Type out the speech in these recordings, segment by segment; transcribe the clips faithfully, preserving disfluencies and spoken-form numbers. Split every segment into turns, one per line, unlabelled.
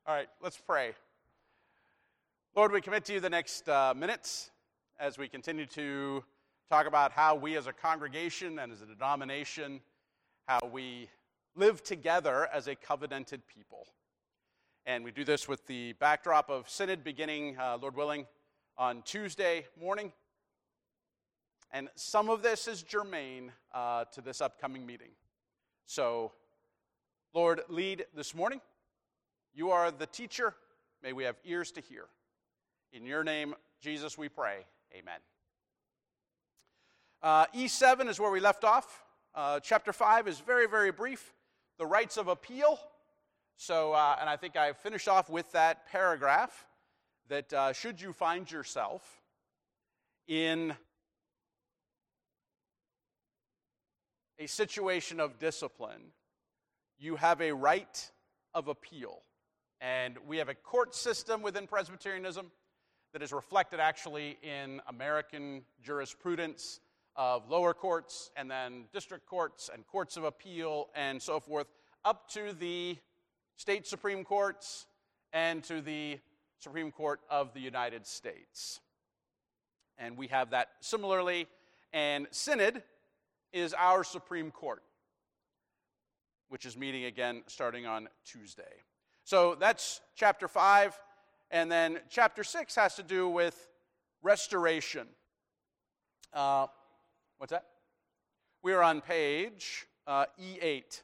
All right, let's pray. Lord, we commit to you the next uh, minutes as we continue to talk about how we as a congregation and as a denomination, how we live together as a covenanted people. And we do this with the backdrop of Synod beginning, uh, Lord willing, on Tuesday morning. And some of this is germane uh, to this upcoming meeting. So, Lord, lead this morning. You are the teacher. May we have ears to hear. In your name, Jesus, we pray. Amen. Uh, E seven is where we left off. Uh, chapter five is very, very brief. The rights of appeal. So, uh, and I think I finished off with that paragraph that uh, should you find yourself in a situation of discipline, you have a right of appeal. And we have a court system within Presbyterianism that is reflected actually in American jurisprudence of lower courts and then district courts and courts of appeal and so forth, up to the state Supreme Courts and to the Supreme Court of the United States. And we have that similarly, and Synod is our Supreme Court, which is meeting again starting on Tuesday. So that's chapter five, and then chapter six has to do with restoration. Uh, what's that? We are on page uh, E eight.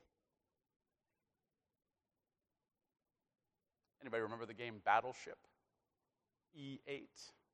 Anybody remember the game Battleship? E eight.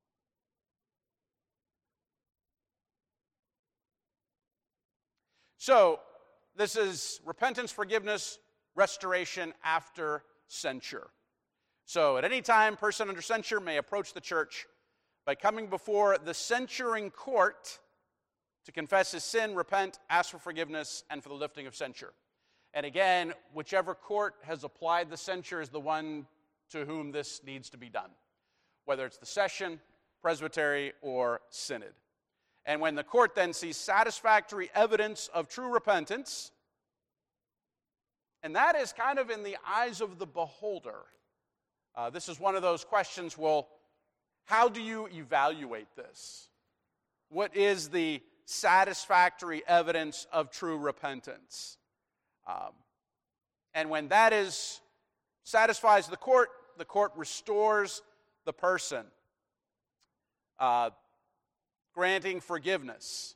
So, this is repentance, forgiveness, restoration after censure. So, at any time, person under censure may approach the church by coming before the censuring court to confess his sin, repent, ask for forgiveness, and for the lifting of censure. And again, whichever court has applied the censure is the one to whom this needs to be done, whether it's the session, presbytery, or synod. And when the court then sees satisfactory evidence of true repentance, and that is kind of in the eyes of the beholder. Uh, this is one of those questions, well, how do you evaluate this? What is the satisfactory evidence of true repentance? Um, and when that is satisfies the court, the court restores the person, uh, granting forgiveness.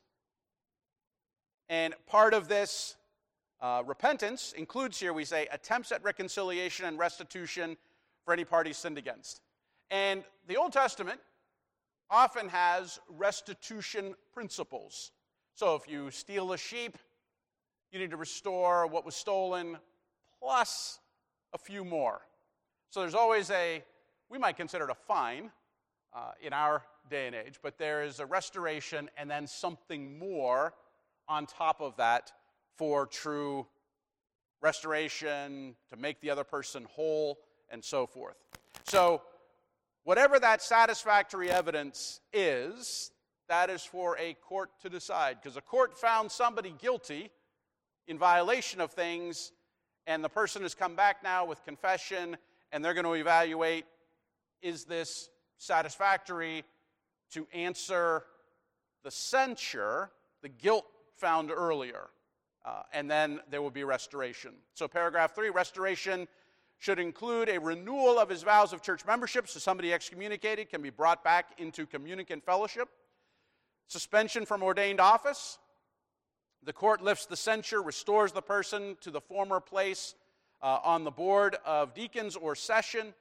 And part of this uh, repentance includes here, we say, attempts at reconciliation and restitution for any party sinned against. And the Old Testament often has restitution principles. So if you steal a sheep, you need to restore what was stolen plus a few more. So there's always a, we might consider it a fine uh, in our day and age, but there is a restoration and then something more on top of that for true restoration, to make the other person whole, and so forth. So whatever that satisfactory evidence is, that is for a court to decide, because a court found somebody guilty in violation of things, and the person has come back now with confession, and they're going to evaluate, is this satisfactory to answer the censure, the guilt found earlier, uh, and then there will be restoration. So paragraph three, restoration should include a renewal of his vows of church membership, so somebody excommunicated can be brought back into communicant fellowship. Suspension from ordained office. The court lifts the censure, restores the person to the former place uh, on the board of deacons or session.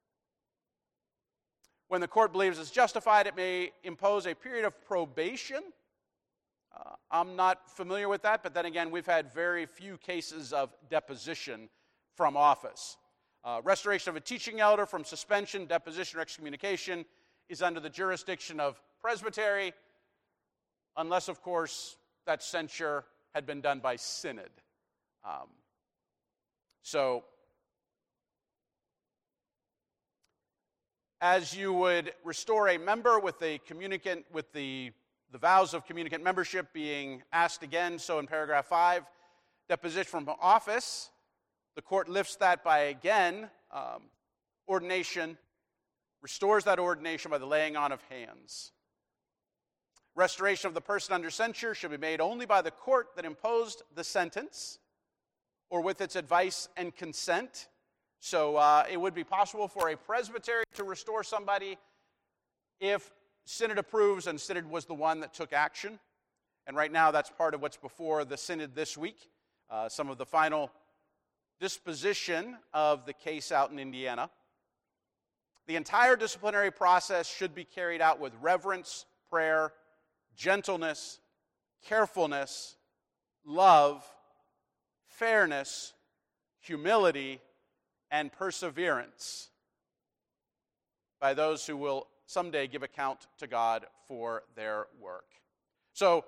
When the court believes it's justified, it may impose a period of probation. Uh, I'm not familiar with that, but then again, we've had very few cases of deposition from office. Uh, restoration of a teaching elder from suspension, deposition, or excommunication is under the jurisdiction of presbytery, unless, of course, that censure had been done by synod. Um, so, as you would restore a member with the communicant, with the, the vows of communicant membership being asked again, so in paragraph five, deposition from office, the court lifts that by again um, ordination, restores that ordination by the laying on of hands. Restoration of the person under censure should be made only by the court that imposed the sentence or with its advice and consent. So uh, it would be possible for a presbytery to restore somebody if synod approves and synod was the one that took action. And right now that's part of what's before the synod this week. Uh, some of the final disposition of the case out in Indiana. The entire disciplinary process should be carried out with reverence, prayer, gentleness, carefulness, love, fairness, humility, and perseverance by those who will someday give account to God for their work. So,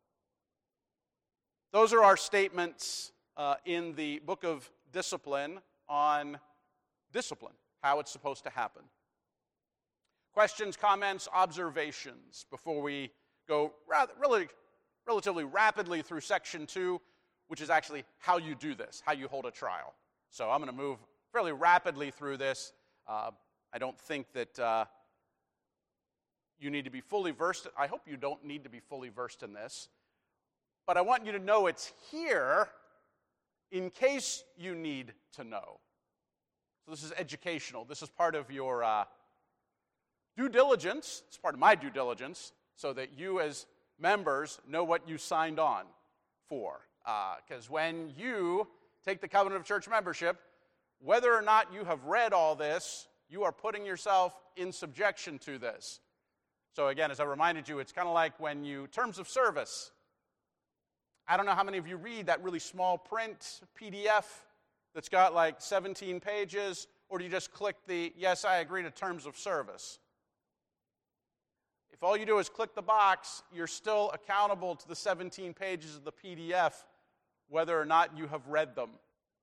those are our statements uh, in the book of Discipline on discipline, how it's supposed to happen. Questions, comments, observations before we go rather, really, relatively rapidly through section two, which is actually how you do this, how you hold a trial. So I'm going to move fairly rapidly through this. Uh, I don't think that uh, you need to be fully versed. I hope you don't need to be fully versed in this. But I want you to know it's here in case you need to know. So this is educational. This is part of your uh, due diligence. It's part of my due diligence so that you as members know what you signed on for. Because uh, when you take the covenant of church membership, whether or not you have read all this, you are putting yourself in subjection to this. So again, as I reminded you, it's kind of like when you, terms of service. I don't know how many of you read that really small print P D F that's got like seventeen pages, or do you just click the, yes, I agree to terms of service? If all you do is click the box, you're still accountable to the seventeen pages of the P D F, whether or not you have read them.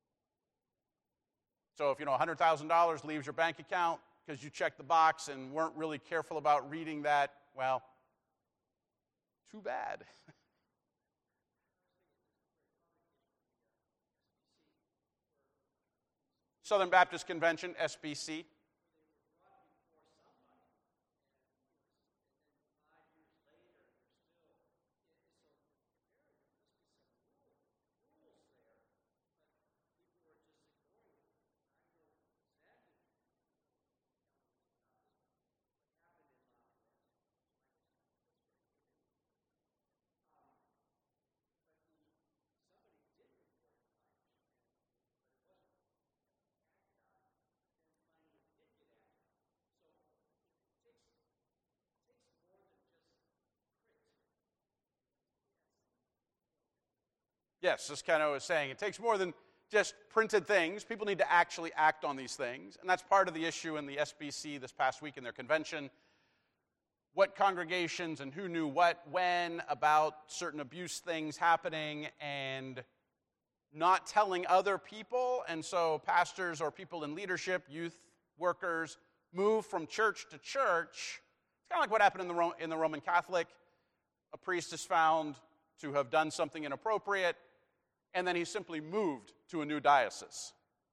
So if, you know, one hundred thousand dollars leaves your bank account because you checked the box and weren't really careful about reading that, well, too bad. Southern Baptist Convention, S B C. Yes, this kind of was saying it takes more than just printed things. People need to actually act on these things. And that's part of the issue in the S B C this past week in their convention. What congregations and who knew what, when, about certain abuse things happening and not telling other people. And so pastors or people in leadership, youth workers, move from church to church. It's kind of like what happened in the, Ro- in the Roman Catholic. A priest is found to have done something inappropriate, and then he's simply moved to a new diocese.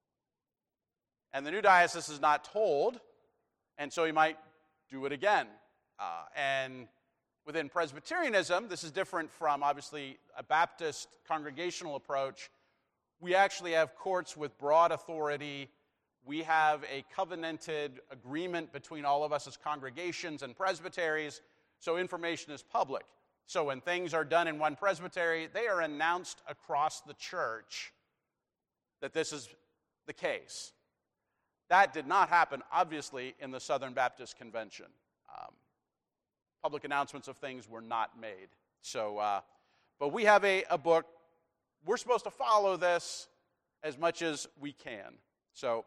And the new diocese is not told, and so he might do it again. Uh, and within Presbyterianism, this is different from, obviously, a Baptist congregational approach. We actually have courts with broad authority. We have a covenanted agreement between all of us as congregations and presbyteries, so information is public. So when things are done in one presbytery, they are announced across the church that this is the case. That did not happen, obviously, in the Southern Baptist Convention. Um, public announcements of things were not made. So, uh, but we have a, a book. We're supposed to follow this as much as we can. So,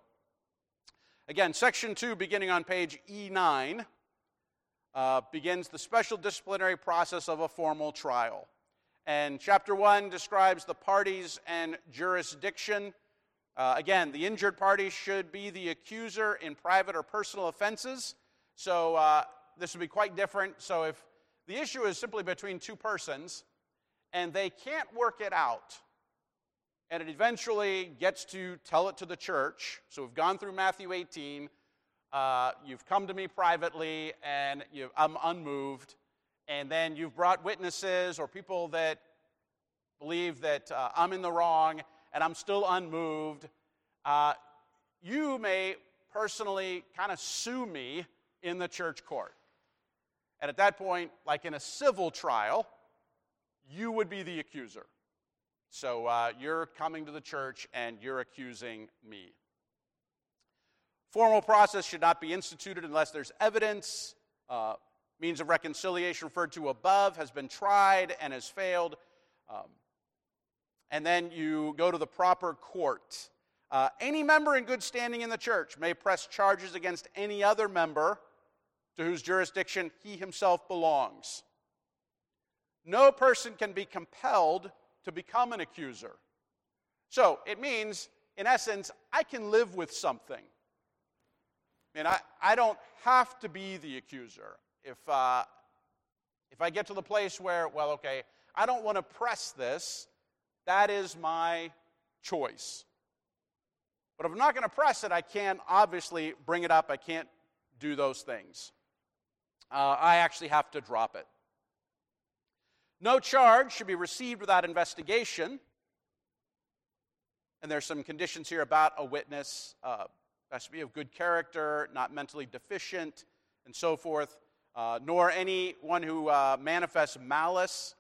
again, section two, beginning on page E nine. Uh, begins the special disciplinary process of a formal trial. And chapter one describes the parties and jurisdiction. Uh, again, the injured party should be the accuser in private or personal offenses. So uh, this would be quite different. So if the issue is simply between two persons and they can't work it out, and it eventually gets to tell it to the church. So we've gone through Matthew eighteen. Uh, you've come to me privately, and you, I'm unmoved. And then you've brought witnesses or people that believe that uh, I'm in the wrong, and I'm still unmoved. Uh, you may personally kind of sue me in the church court. And at that point, like in a civil trial, you would be the accuser. So uh, you're coming to the church and you're accusing me. Formal process should not be instituted unless there's evidence. Uh, means of reconciliation referred to above has been tried and has failed. Um, and then you go to the proper court. Uh, any member in good standing in the church may press charges against any other member to whose jurisdiction he himself belongs. No person can be compelled to become an accuser. So it means, in essence, I can live with something. I mean, I, I don't have to be the accuser. If, uh, if I get to the place where, well, okay, I don't want to press this, that is my choice. But if I'm not going to press it, I can't obviously bring it up. I can't do those things. Uh, I actually have to drop it. No charge should be received without investigation. And there's some conditions here about a witness. Uh, has to be of good character, not mentally deficient, and so forth. Uh, nor anyone who uh, manifests malice.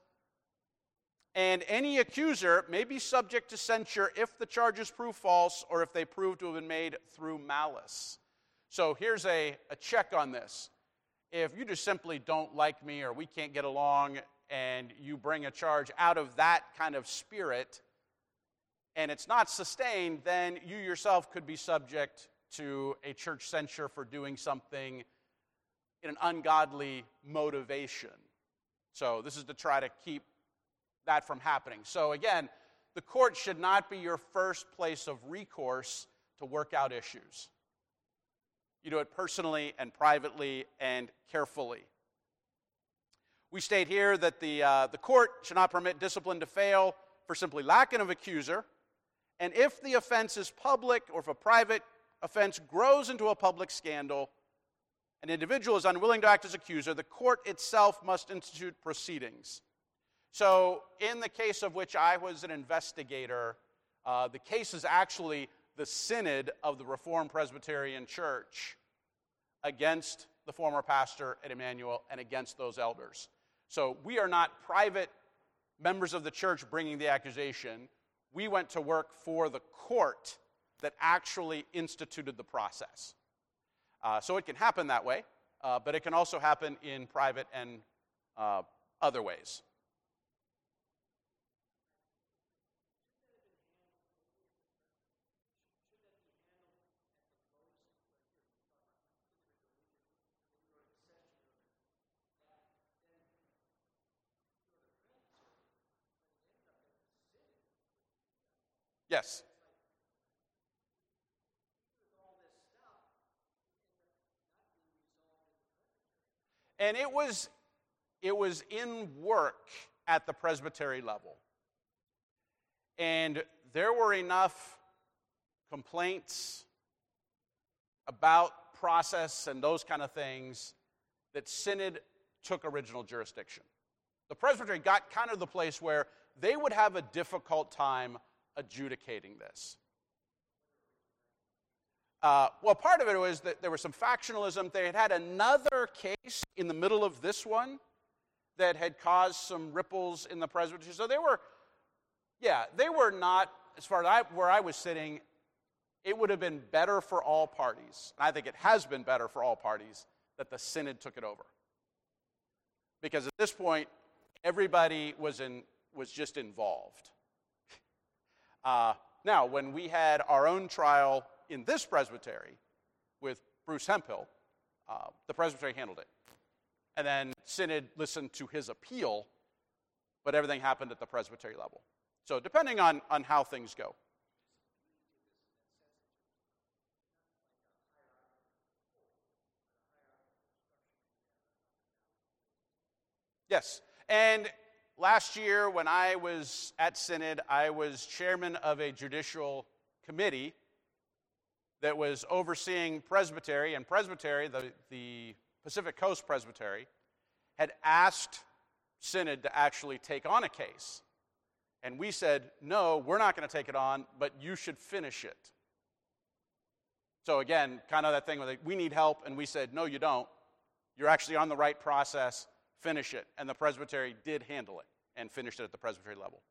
And any accuser may be subject to censure if the charges prove false or if they prove to have been made through malice. So here's a, a check on this. If you just simply don't like me or we can't get along and you bring a charge out of that kind of spirit and it's not sustained, then you yourself could be subject to a church censure for doing something in an ungodly motivation. So this is to try to keep that from happening. So again, the court should not be your first place of recourse to work out issues. You do it personally and privately and carefully. We state here that the, uh, the court should not permit discipline to fail for simply lack of accuser, and if the offense is public or if a private offense grows into a public scandal, an individual is unwilling to act as accuser, the court itself must institute proceedings. So in the case of which I was an investigator, uh, the case is actually the synod of the Reformed Presbyterian Church against the former pastor at Emmanuel and against those elders. So we are not private members of the church bringing the accusation. We went to work for the court that actually instituted the process. Uh, so it can happen that way, uh, but it can also happen in private and uh, other ways. Yes. And it was, it was in work at the presbytery level. And there were enough complaints about process and those kind of things that synod took original jurisdiction. The presbytery got kind of the place where they would have a difficult time adjudicating this. Uh, well, part of it was that there was some factionalism. They had had another case in the middle of this one that had caused some ripples in the presbytery. So they were, yeah, they were not, as far as I, where I was sitting, it would have been better for all parties, and I think it has been better for all parties, that the synod took it over. Because at this point, everybody was in was just involved. Uh, now, when we had our own trial in this presbytery with Bruce Hemphill, uh, the presbytery handled it. And then synod listened to his appeal, but everything happened at the presbytery level. So depending on, on how things go. Yes, and last year when I was at Synod, I was chairman of a judicial committee that was overseeing Presbytery, and Presbytery, the, the Pacific Coast Presbytery, had asked Synod to actually take on a case. And we said, no, we're not going to take it on, but you should finish it. So again, kind of that thing where we need help, and we said, no, you don't. You're actually on the right process. Finish it. And the Presbytery did handle it and finished it at the Presbytery level.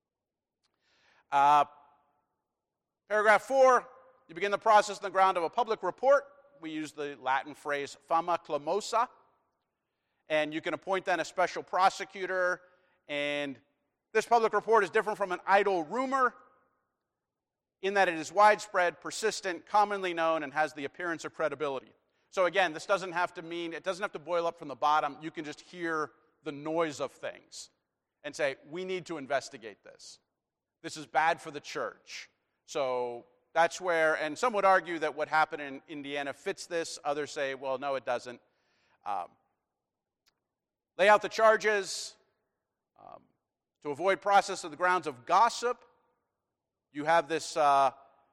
Uh, paragraph four, you begin the process on the ground of a public report. We use the Latin phrase fama clamosa. And you can appoint then a special prosecutor, and this public report is different from an idle rumor in that it is widespread, persistent, commonly known, and has the appearance of credibility. So again, this doesn't have to mean, it doesn't have to boil up from the bottom. You can just hear the noise of things and say, we need to investigate this. This is bad for the church. So that's where, and some would argue that what happened in Indiana fits this. Others say, well, no, it doesn't. Um, lay out the charges. Um, to avoid process of the grounds of gossip, you have this uh,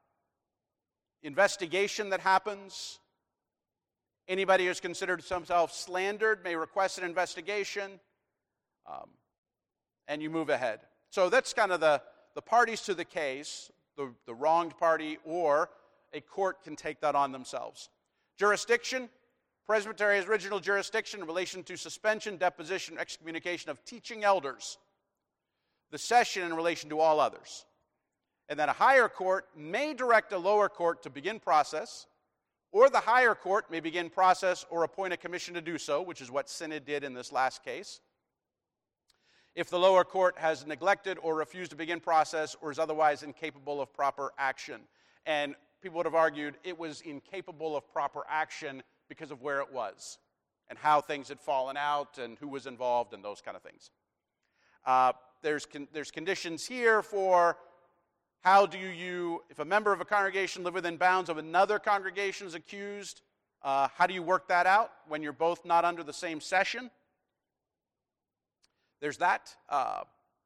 investigation that happens. Anybody who's considered themselves slandered may request an investigation, um, and you move ahead. So that's kind of the, the parties to the case, the, the wronged party, or a court can take that on themselves. Jurisdiction, Presbytery's original jurisdiction in relation to suspension, deposition, excommunication of teaching elders. The session in relation to all others. And then a higher court may direct a lower court to begin process, or the higher court may begin process or appoint a commission to do so, which is what Synod did in this last case. If the lower court has neglected or refused to begin process or is otherwise incapable of proper action. And people would have argued it was incapable of proper action because of where it was and how things had fallen out and who was involved and those kind of things. Uh, there's, con- there's conditions here for how do you, if a member of a congregation live within bounds of another congregation is accused, uh, how do you work that out when you're both not under the same session? There's that. Uh,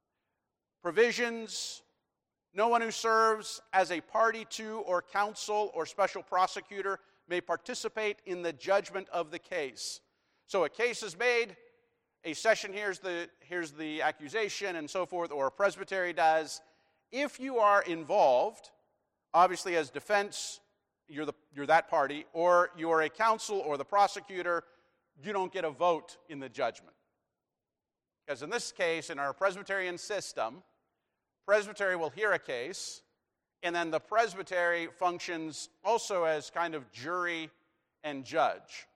provisions, no one who serves as a party to or counsel or special prosecutor may participate in the judgment of the case. So a case is made, a session hears the, hears the accusation and so forth, or a presbytery does. If you are involved, obviously as defense, you're, the, you're that party, or you are a counsel or the prosecutor, you don't get a vote in the judgment. Because in this case, in our Presbyterian system, presbytery will hear a case, and then the presbytery functions also as kind of jury and judge.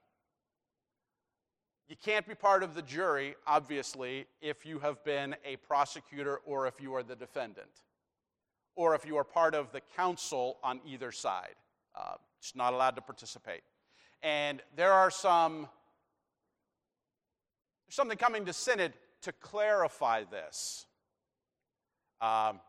You can't be part of the jury, obviously, if you have been a prosecutor or if you are the defendant, or if you are part of the counsel on either side. Uh, it's not allowed to participate. And there are some, there's something coming to Synod to clarify this. Um,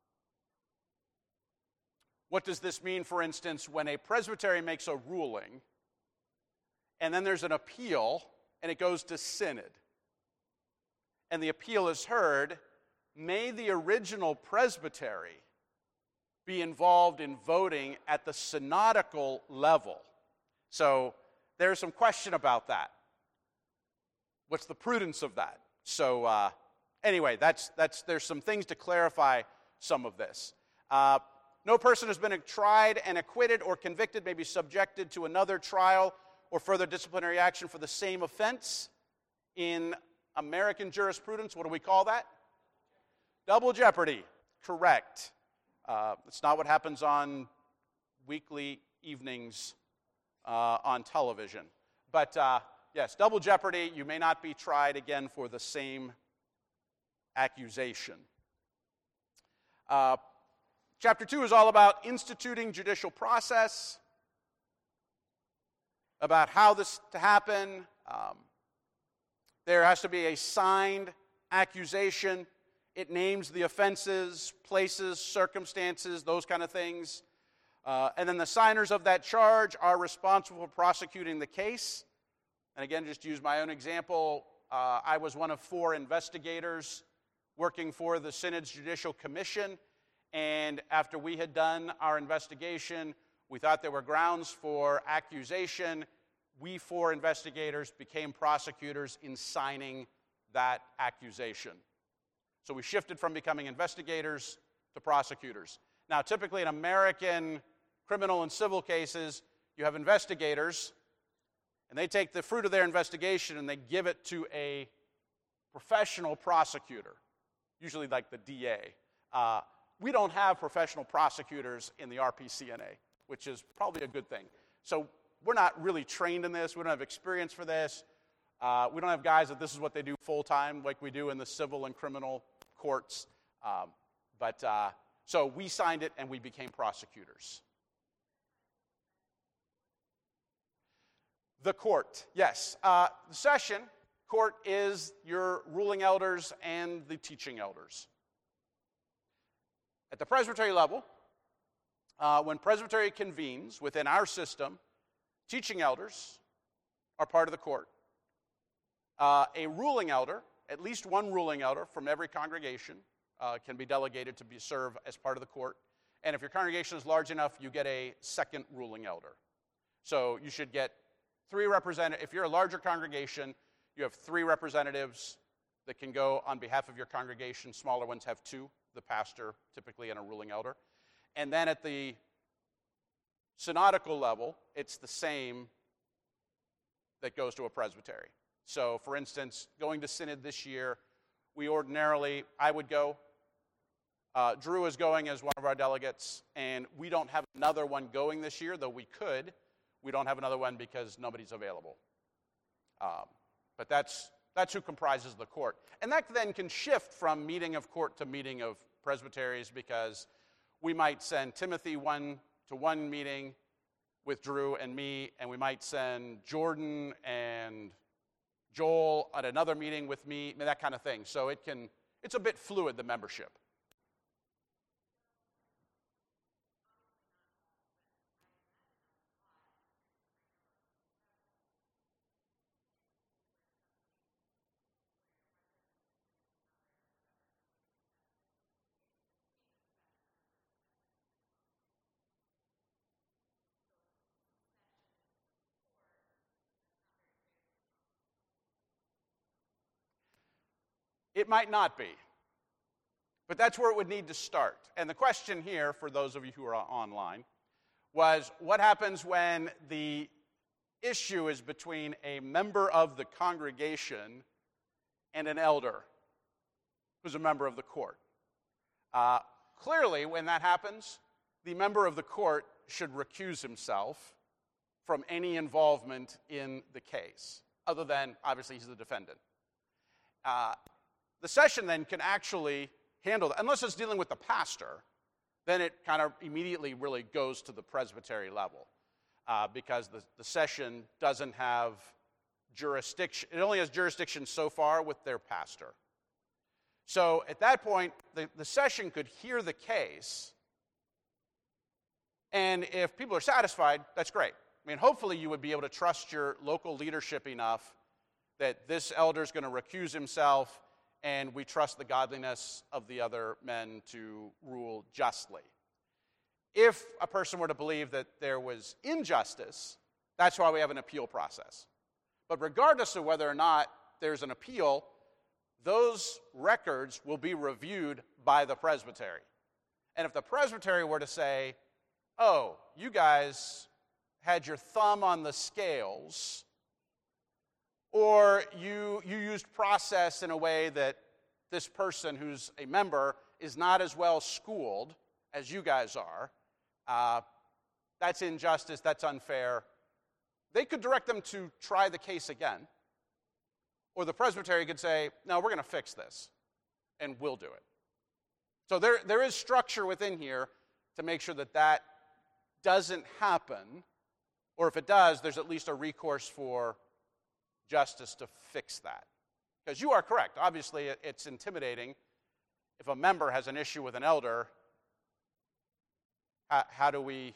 what does this mean, for instance, when a presbytery makes a ruling, and then there's an appeal, and it goes to Synod, and the appeal is heard, may the original presbytery be involved in voting at the synodical level? So there's some question about that. What's the prudence of that? So uh, anyway, that's, that's, there's some things to clarify some of this. Uh, no person has been tried and acquitted or convicted may be subjected to another trial or further disciplinary action for the same offense. In American jurisprudence, what do we call that? Double jeopardy. Correct. Uh, it's not what happens on weekly evenings uh, on television. But uh, yes, double jeopardy. You may not be tried again for the same accusation. Uh, chapter two is all about instituting judicial process, about how this to happen. Um, there has to be a signed accusation. It names the offenses, places, circumstances, those kind of things. Uh, and then the signers of that charge are responsible for prosecuting the case. And again, just to use my own example, uh, I was one of four investigators working for the Synod's Judicial Commission, and after we had done our investigation, we thought there were grounds for accusation. We four investigators became prosecutors in signing that accusation. So we shifted from becoming investigators to prosecutors. Now, typically in American criminal and civil cases, you have investigators, and they take the fruit of their investigation and they give it to a professional prosecutor, usually like the D A. Uh, we don't have professional prosecutors in the R P C N A, which is probably a good thing. So we're not really trained in this. We don't have experience for this. Uh, we don't have guys that this is what they do full-time like we do in the civil and criminal courts. Um, but uh, so we signed it and we became prosecutors. The court, yes. Uh, the session court is your ruling elders and the teaching elders. At the presbytery level, uh, when presbytery convenes within our system, teaching elders are part of the court. Uh, a ruling elder, at least one ruling elder from every congregation, uh, can be delegated to be serve as part of the court. And if your congregation is large enough, you get a second ruling elder. So you should get three representatives. If you're a larger congregation, you have three representatives that can go on behalf of your congregation. Smaller ones have two, the pastor typically and a ruling elder. And then at the synodical level, it's the same that goes to a presbytery. So, for instance, going to synod this year, we ordinarily, I would go. Uh, Drew is going as one of our delegates, and we don't have another one going this year, though we could. We don't have another one because nobody's available. Um, but that's that's who comprises the court. And that then can shift from meeting of court to meeting of presbyteries, because we might send Timothy one to one meeting with Drew and me, and we might send Jordan and Joel at another meeting with me, that kind of thing. So it can, it's a bit fluid, the membership. It might not be, but that's where it would need to start. And the question here, for those of you who are online, was what happens when the issue is between a member of the congregation and an elder who's a member of the court? Uh, clearly, when that happens, the member of the court should recuse himself from any involvement in the case, other than, obviously, he's the defendant. Uh, The session then can actually handle that. Unless it's dealing with the pastor, then it kind of immediately really goes to the presbytery level, uh, because the, the session doesn't have jurisdiction. It only has jurisdiction so far with their pastor. So at that point, the, the session could hear the case, and if people are satisfied, that's great. I mean, hopefully you would be able to trust your local leadership enough that this elder is going to recuse himself, and we trust the godliness of the other men to rule justly. If a person were to believe that there was injustice, that's why we have an appeal process. But regardless of whether or not there's an appeal, those records will be reviewed by the presbytery. And if the presbytery were to say, oh, you guys had your thumb on the scales, or you, you used process in a way that this person who's a member is not as well schooled as you guys are, uh, that's injustice, that's unfair. They could direct them to try the case again, or the presbytery could say, no, we're going to fix this, and we'll do it. So there, there is structure within here to make sure that that doesn't happen, or if it does, there's at least a recourse for justice to fix that. Because you are correct. Obviously, it's intimidating if a member has an issue with an elder. How, how do we...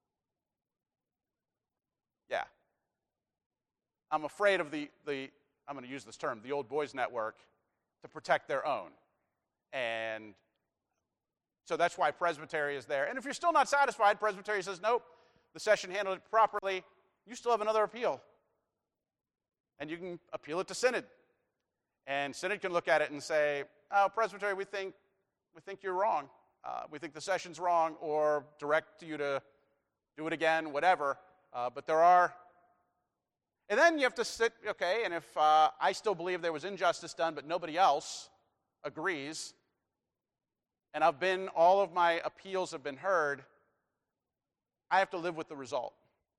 Yeah. I'm afraid of the, the, I'm going to use this term, the old boys network, to protect their own. And so that's why presbytery is there. And if you're still not satisfied, presbytery says, nope, the session handled it properly, you still have another appeal. And you can appeal it to synod. And synod can look at it and say, oh, presbytery, we think, we think you're wrong. Uh, we think the session's wrong, or direct you to do it again, whatever. Uh, but there are... And then you have to sit, okay, and if uh, I still believe there was injustice done, but nobody else agrees, and I've been, all of my appeals have been heard, I have to live with the result.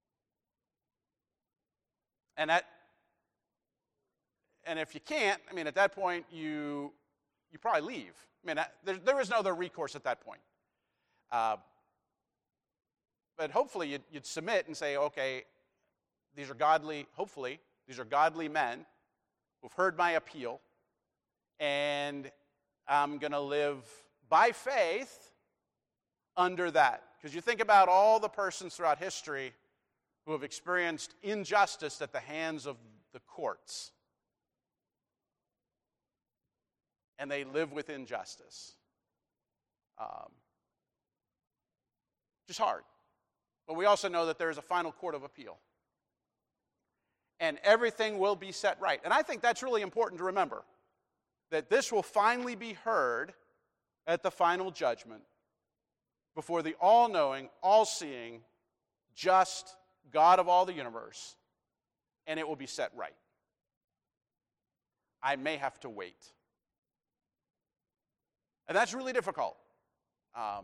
And that, and if you can't, I mean, at that point, you you probably leave. I mean, there, there is no other recourse at that point. Uh, but hopefully you'd, you'd submit and say, okay, these are godly, hopefully, these are godly men who've heard my appeal, and I'm going to live by faith under that. Because you think about all the persons throughout history who have experienced injustice at the hands of the courts. And they live with injustice. Um, just hard. But we also know that there is a final court of appeal. And everything will be set right. And I think that's really important to remember, that this will finally be heard at the final judgment before the all-knowing, all-seeing, just God of all the universe, and it will be set right. I may have to wait. And that's really difficult. Um,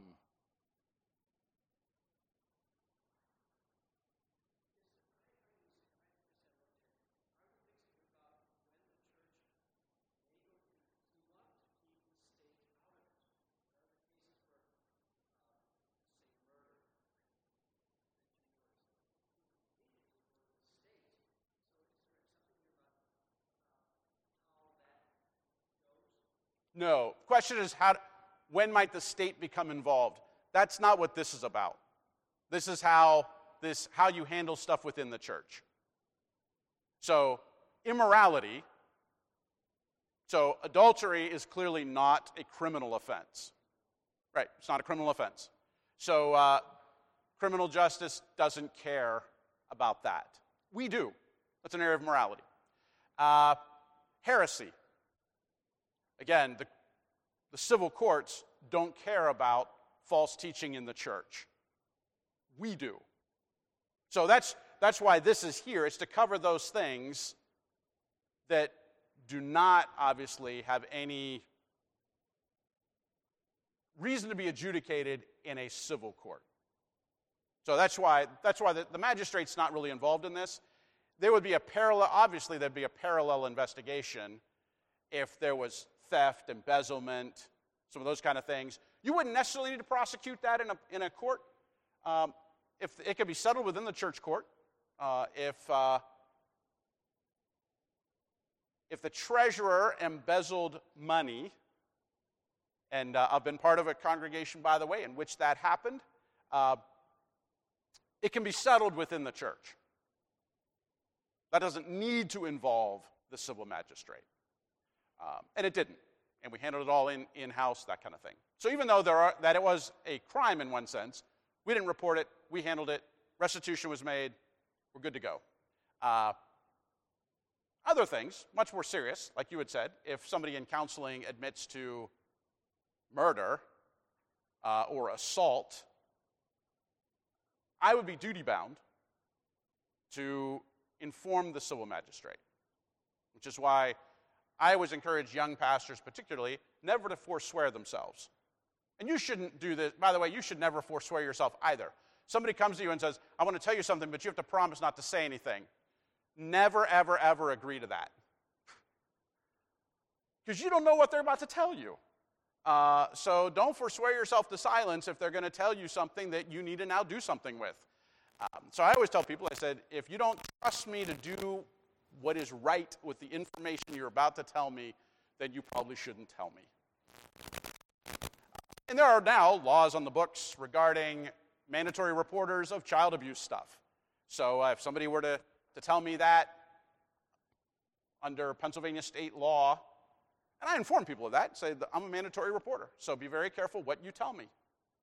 No. The question is, how, when might the state become involved? That's not what this is about. This is how, this, how you handle stuff within the church. So, immorality, so adultery is clearly not a criminal offense. Right, it's not a criminal offense. So, uh, criminal justice doesn't care about that. We do. That's an area of morality. Uh, heresy. Again, the, the civil courts don't care about false teaching in the church. We do. So that's, that's why this is here. It's to cover those things that do not, obviously, have any reason to be adjudicated in a civil court. So that's why, that's why the, the magistrate's not really involved in this. There would be a parallel, obviously there'd be a parallel investigation if there was theft, embezzlement, some of those kind of things. You wouldn't necessarily need to prosecute that in a, in a court. Um, if it could be settled within the church court. Uh, if, uh, if the treasurer embezzled money, and uh, I've been part of a congregation, by the way, in which that happened, uh, it can be settled within the church. That doesn't need to involve the civil magistrate. Um, and it didn't. And we handled it all in, in-house, that kind of thing. So even though there are, that it was a crime in one sense, we didn't report it, we handled it, restitution was made, we're good to go. Uh, other things, much more serious, like you had said, if somebody in counseling admits to murder uh, or assault, I would be duty-bound to inform the civil magistrate, which is why I always encourage young pastors particularly never to forswear themselves. And you shouldn't do this. By the way, you should never forswear yourself either. Somebody comes to you and says, I want to tell you something, but you have to promise not to say anything. Never, ever, ever agree to that. Because you don't know what they're about to tell you. Uh, so don't forswear yourself to silence if they're going to tell you something that you need to now do something with. Um, so I always tell people, I said, if you don't trust me to do what is right with the information you're about to tell me, then you probably shouldn't tell me. And there are now laws on the books regarding mandatory reporters of child abuse stuff. So uh, if somebody were to, to tell me that under Pennsylvania state law, And I inform people of that, say that I'm a mandatory reporter, so be very careful what you tell me.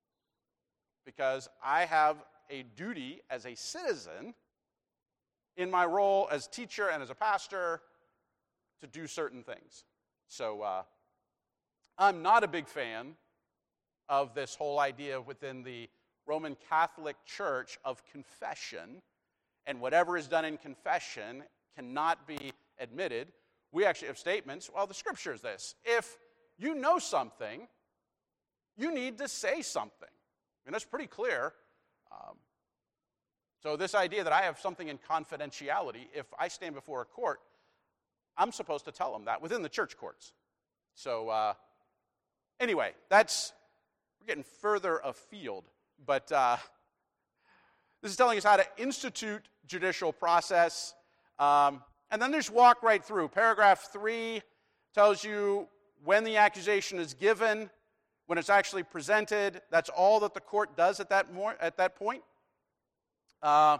Because I have a duty as a citizen in my role as teacher and as a pastor to do certain things. So uh, I'm not a big fan of this whole idea within the Roman Catholic Church of confession, and whatever is done in confession cannot be admitted. We actually have statements, well, the scripture is this: if you know something, you need to say something. And that's pretty clear. Um, so this idea that I have something in confidentiality, if I stand before a court, I'm supposed to tell them that within the church courts. So uh, anyway, that's, we're getting further afield. But uh, this is telling us how to institute judicial process. Um, and then just walk right through. Paragraph three tells you when the accusation is given, when it's actually presented. That's all that the court does at that, more, at that point. Uh,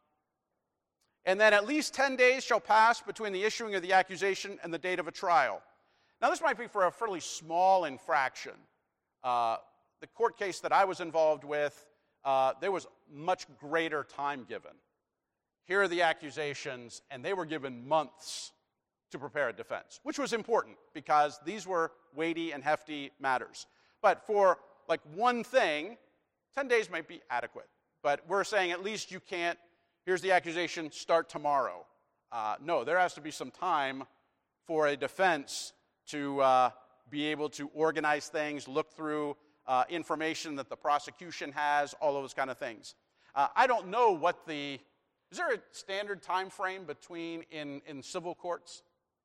and then at least ten days shall pass between the issuing of the accusation and the date of a trial. Now, this might be for a fairly small infraction. Uh, the court case that I was involved with, uh, there was much greater time given. Here are the accusations, and they were given months to prepare a defense, which was important because these were weighty and hefty matters. But for like one thing, ten days might be adequate. But we're saying at least you can't, here's the accusation, start tomorrow. Uh, no, there has to be some time for a defense to uh, be able to organize things, look through uh, information that the prosecution has, all those kind of things. Uh, I don't know what the, is there a standard time frame between in, in civil courts?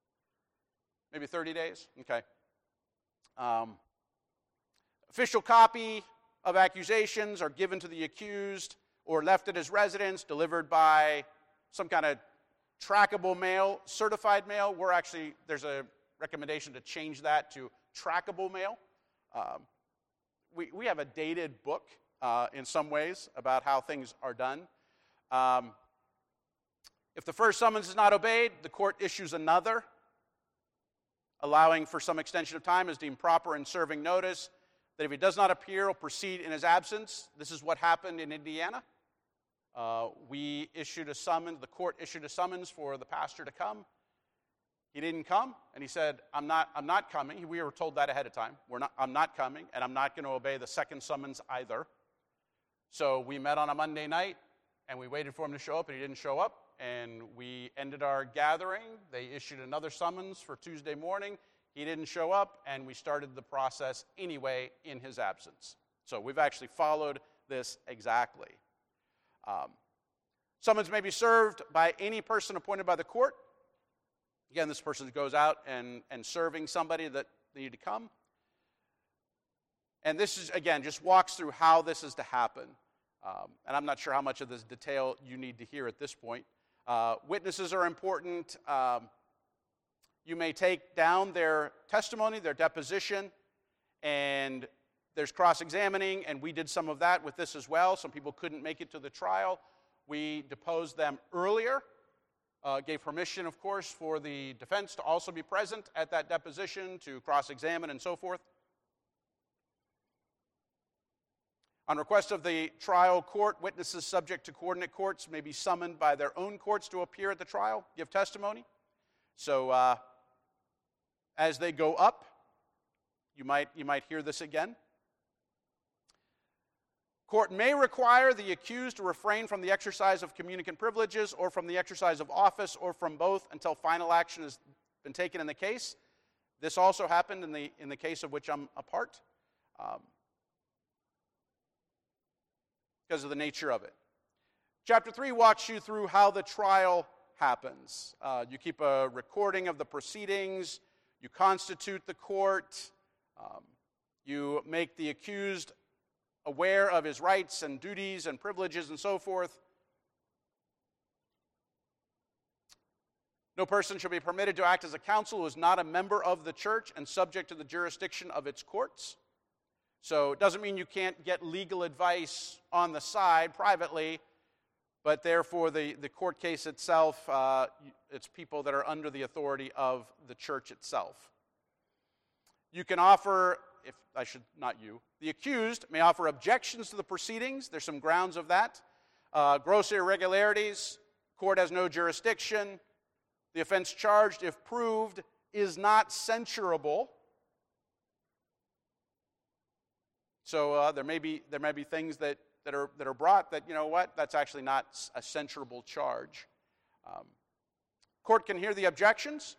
Maybe thirty days? Okay. Um, official copy of accusations are given to the accused or left at his residence, delivered by some kind of trackable mail, certified mail. We're actually, there's a recommendation to change that to trackable mail. Um, we, we have a dated book uh, in some ways about how things are done. Um, if the first summons is not obeyed, the court issues another, allowing for some extension of time as deemed proper in serving notice that if he does not appear, will proceed in his absence. This is what happened in Indiana. Uh, we issued a summons, the court issued a summons for the pastor to come. He didn't come, and he said, I'm not, I'm not coming. We were told that ahead of time. We're not, I'm not coming, and I'm not going to obey the second summons either. So we met on a Monday night, and we waited for him to show up, and he didn't show up, and we ended our gathering. They issued another summons for Tuesday morning. He didn't show up, and we started the process anyway in his absence. So we've actually followed this exactly. Um, summons may be served by any person appointed by the court. Again, this person goes out and, and serving somebody that they need to come. And this is, again, just walks through how this is to happen. Um, and I'm not sure how much of this detail you need to hear at this point. Uh, witnesses are important. Um, You may take down their testimony, their deposition, and there's cross-examining, and we did some of that with this as well. Some people couldn't make it to the trial. We deposed them earlier, uh, gave permission, of course, for the defense to also be present at that deposition, to cross-examine and so forth. On request of the trial court, witnesses subject to coordinate courts may be summoned by their own courts to appear at the trial, give testimony. So, uh, as they go up, you might, you might hear this again. Court may require the accused to refrain from the exercise of communicant privileges or from the exercise of office or from both until final action has been taken in the case. This also happened in the, in the case of which I'm a part um, because of the nature of it. Chapter three walks you through how the trial happens. Uh, you keep a recording of the proceedings. You constitute the court. Um, you make the accused aware of his rights and duties and privileges and so forth. No person shall be permitted to act as a counsel who is not a member of the church and subject to the jurisdiction of its courts. So it doesn't mean you can't get legal advice on the side privately, but therefore the, the court case itself, uh, it's people that are under the authority of the church itself. You can offer, if I should, not you, the accused may offer objections to the proceedings. There's some grounds of that. Uh, gross irregularities, court has no jurisdiction. The offense charged, if proved, is not censurable. So uh, there may be there may be things that, that are that are brought that, you know what, that's actually not a censurable charge. Um, court can hear the objections,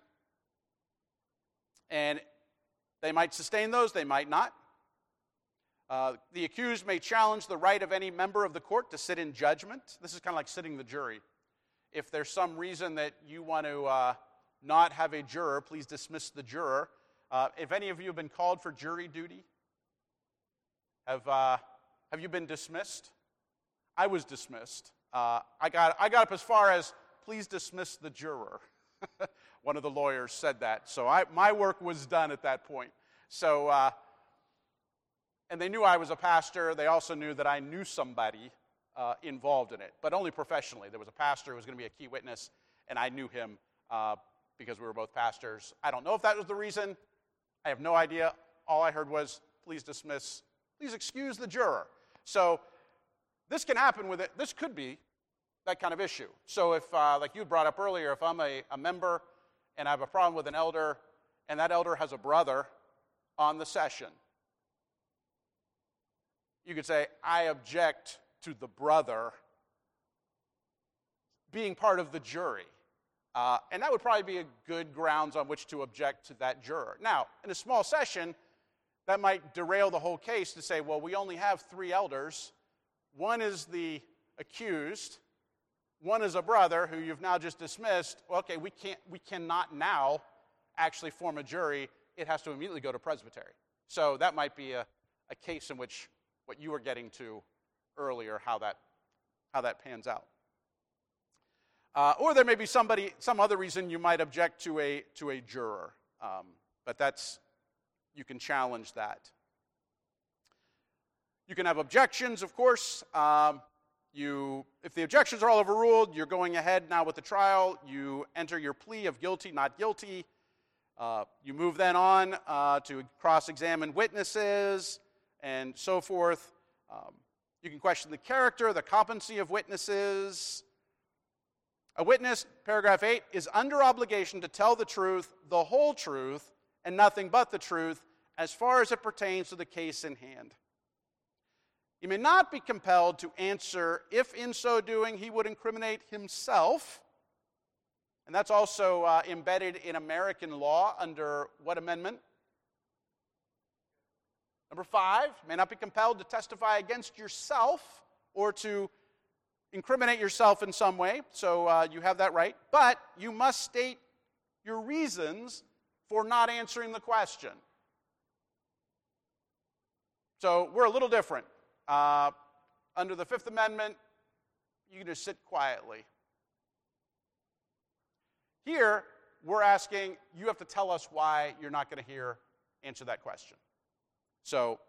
and they might sustain those, they might not. Uh, the accused may challenge the right of any member of the court to sit in judgment. This is kind of like sitting the jury. If there's some reason that you want to uh, not have a juror, please dismiss the juror. Uh, if any of you have been called for jury duty, have uh, have you been dismissed? I was dismissed. Uh, I got I got up as far as, please dismiss the juror. One of the lawyers said that, so I, my work was done at that point. So, uh, and they knew I was a pastor. They also knew that I knew somebody uh, involved in it, but only professionally. There was a pastor who was going to be a key witness, and I knew him uh, because we were both pastors. I don't know if that was the reason. I have no idea. All I heard was, please dismiss, please excuse the juror. So this can happen with it. This could be that kind of issue. So if, uh, like you brought up earlier, if I'm a, a member and I have a problem with an elder, and that elder has a brother on the session, you could say, I object to the brother being part of the jury. Uh, and that would probably be a good grounds on which to object to that juror. Now, in a small session, that might derail the whole case to say, well, we only have three elders. One is the accused. One is a brother who you've now just dismissed. Well, okay, we can't, we cannot now actually form a jury. It has to immediately go to presbytery. So that might be a, a case in which what you were getting to earlier, how that, how that pans out. Uh, or there may be somebody, some other reason you might object to a, to a juror. Um, but that's, you can challenge that. You can have objections, of course. Um, you, if the objections are all overruled, you're going ahead now with the trial. You enter your plea of guilty, not guilty. Uh, you move then on uh, to cross-examine witnesses and so forth. Um, you can question the character, the competency of witnesses. A witness, paragraph eight, is under obligation to tell the truth, the whole truth, and nothing but the truth, as far as it pertains to the case in hand. He may not be compelled to answer if in so doing he would incriminate himself. And that's also uh, embedded in American law under what amendment? Number five, may not be compelled to testify against yourself or to incriminate yourself in some way. So uh, you have that right. But you must state your reasons for not answering the question. So we're a little different. Uh, under the Fifth Amendment, you can just sit quietly. Here, we're asking, you have to tell us why you're not going to hear, answer that question. So,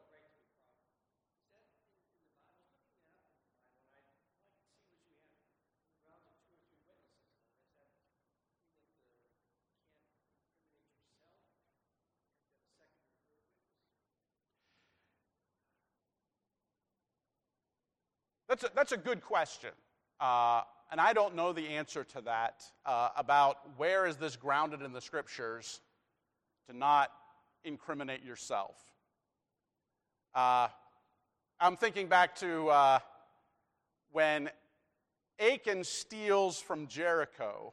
That's a, that's a good question, uh, and I don't know the answer to that uh, about where is this grounded in the Scriptures to not incriminate yourself. Uh, I'm thinking back to uh, when Achan steals from Jericho.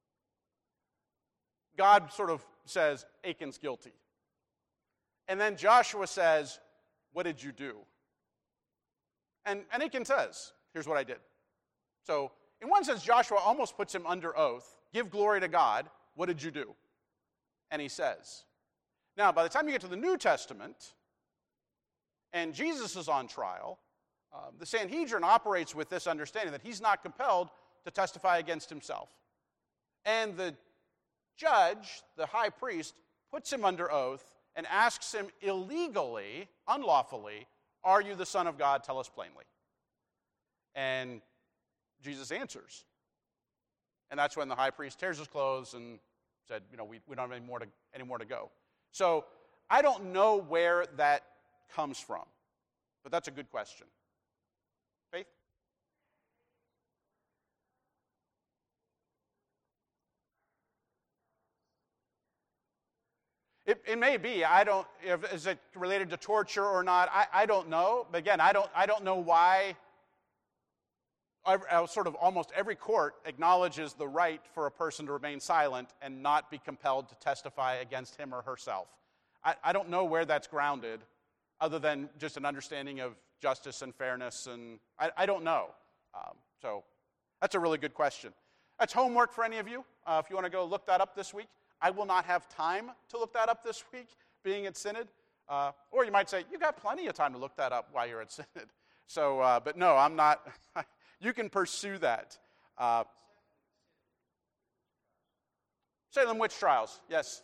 God sort of says, Achan's guilty. And then Joshua says, what did you do? And, and Achan says, here's what I did. So, in one sense, Joshua almost puts him under oath. Give glory to God. What did you do? And he says. Now, by the time you get to the New Testament, and Jesus is on trial, uh, the Sanhedrin operates with this understanding that he's not compelled to testify against himself. And the judge, the high priest, puts him under oath and asks him illegally, unlawfully, are you the Son of God? Tell us plainly. And Jesus answers. And that's when the high priest tears his clothes and said, you know, we, we don't have any more to, any more to go. So I don't know where that comes from, but that's a good question. Faith? It, it may be. I don't. If, is it related to torture or not? I, I don't know. But again, I don't. I don't know why. I, sort of almost every court acknowledges the right for a person to remain silent and not be compelled to testify against him or herself. I, I don't know where that's grounded, other than just an understanding of justice and fairness, and I, I don't know. Um, so that's a really good question. That's homework for any of you. Uh, if you want to go look that up this week. I will not have time to look that up this week, being at Synod. Uh, or you might say, you've got plenty of time to look that up while you're at Synod. So, uh, but no, I'm not. You can pursue that. Uh, Salem witch trials, yes.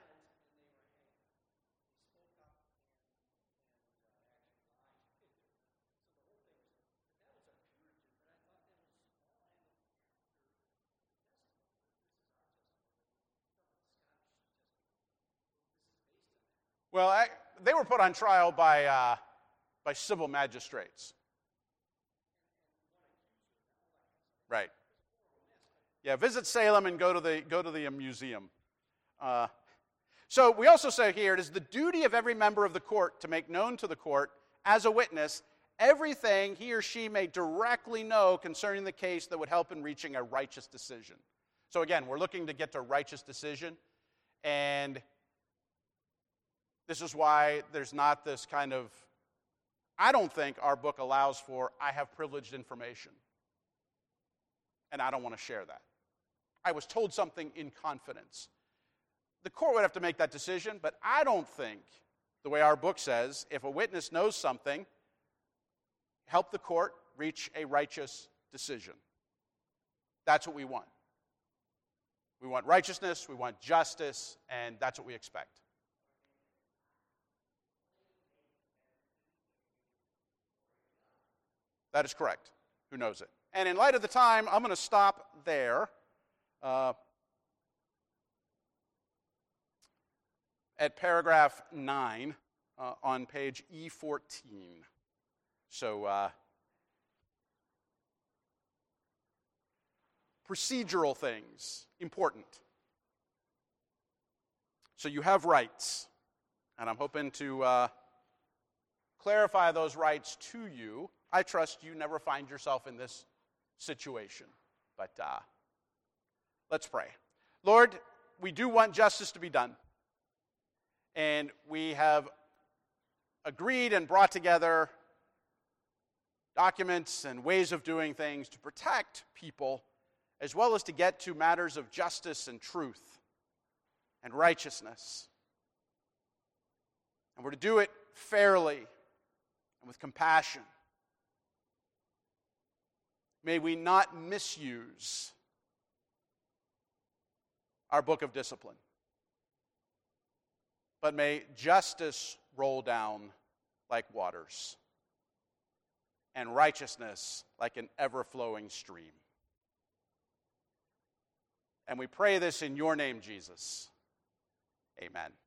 Well, I, they were put on trial by, uh, by civil magistrates. Right. Yeah, visit Salem and go to the, go to the museum. Uh, so we also say here, it is the duty of every member of the court to make known to the court, as a witness, everything he or she may directly know concerning the case that would help in reaching a righteous decision. So again, we're looking to get to a righteous decision, and this is why there's not this kind of, I don't think our book allows for, I have privileged information, and I don't want to share that. I was told something in confidence. The court would have to make that decision, but I don't think, the way our book says, if a witness knows something, help the court reach a righteous decision. That's what we want. We want righteousness, we want justice, and that's what we expect. That is correct. Who knows it? And in light of the time, I'm going to stop there uh, at paragraph nine uh, on page E fourteen. So, uh, procedural things, important. So you have rights, and I'm hoping to uh, clarify those rights to you. I trust you never find yourself in this situation. But uh, let's pray. Lord, we do want justice to be done. And we have agreed and brought together documents and ways of doing things to protect people, as well as to get to matters of justice and truth and righteousness. And we're to do it fairly and with compassion. May we not misuse our book of discipline, but may justice roll down like waters and righteousness like an ever-flowing stream. And we pray this in your name, Jesus. Amen.